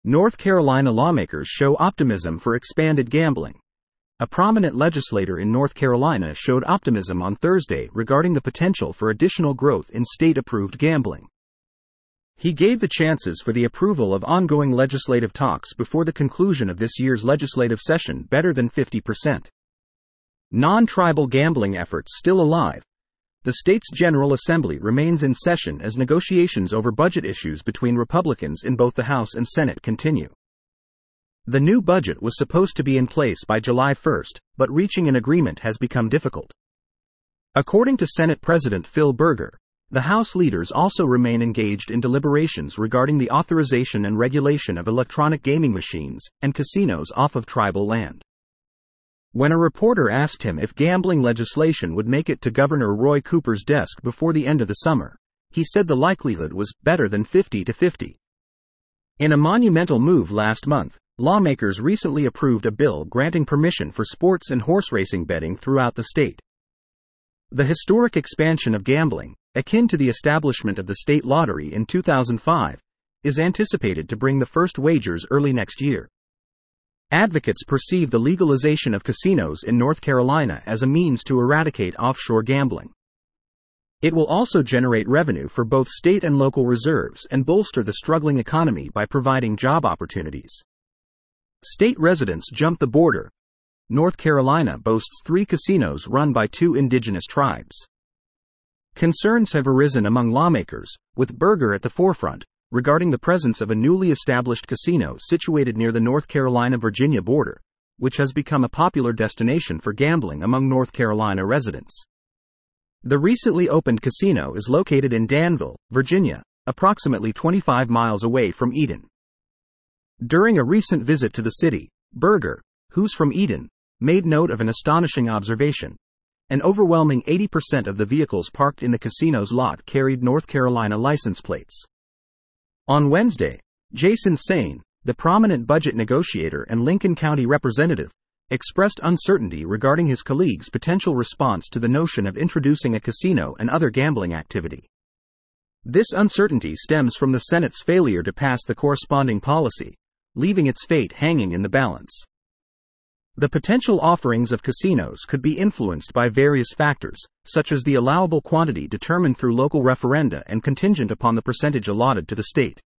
North Carolina lawmakers show optimism for expanded gambling. A prominent legislator in North Carolina showed optimism on Thursday regarding the potential for additional growth in state-approved gambling. He gave the chances for the approval of ongoing legislative talks before the conclusion of this year's legislative session better than 50%. Non-tribal gambling efforts still alive. The state's General Assembly remains in session as negotiations over budget issues between Republicans in both the House and Senate continue. The new budget was supposed to be in place by July 1st, but reaching an agreement has become difficult. According to Senate President Phil Berger, the House leaders also remain engaged in deliberations regarding the authorization and regulation of electronic gaming machines and casinos off of tribal land. When a reporter asked him if gambling legislation would make it to Governor Roy Cooper's desk before the end of the summer, he said the likelihood was better than 50-50. In a monumental move last month, lawmakers recently approved a bill granting permission for sports and horse racing betting throughout the state. The historic expansion of gambling, akin to the establishment of the state lottery in 2005, is anticipated to bring the first wagers early next year. Advocates perceive the legalization of casinos in North Carolina as a means to eradicate offshore gambling. It will also generate revenue for both state and local reserves and bolster the struggling economy by providing job opportunities. State residents jump the border. North Carolina boasts 3 casinos run by 2 indigenous tribes. Concerns have arisen among lawmakers, with Berger at the forefront, regarding the presence of a newly established casino situated near the North Carolina-Virginia border, which has become a popular destination for gambling among North Carolina residents. The recently opened casino is located in Danville, Virginia, approximately 25 miles away from Eden. During a recent visit to the city, Berger, who's from Eden, made note of an astonishing observation. An overwhelming 80% of the vehicles parked in the casino's lot carried North Carolina license plates. On Wednesday, Jason Sain, the prominent budget negotiator and Lincoln County representative, expressed uncertainty regarding his colleague's potential response to the notion of introducing a casino and other gambling activity. This uncertainty stems from the Senate's failure to pass the corresponding policy, leaving its fate hanging in the balance. The potential offerings of casinos could be influenced by various factors, such as the allowable quantity determined through local referenda and contingent upon the percentage allotted to the state.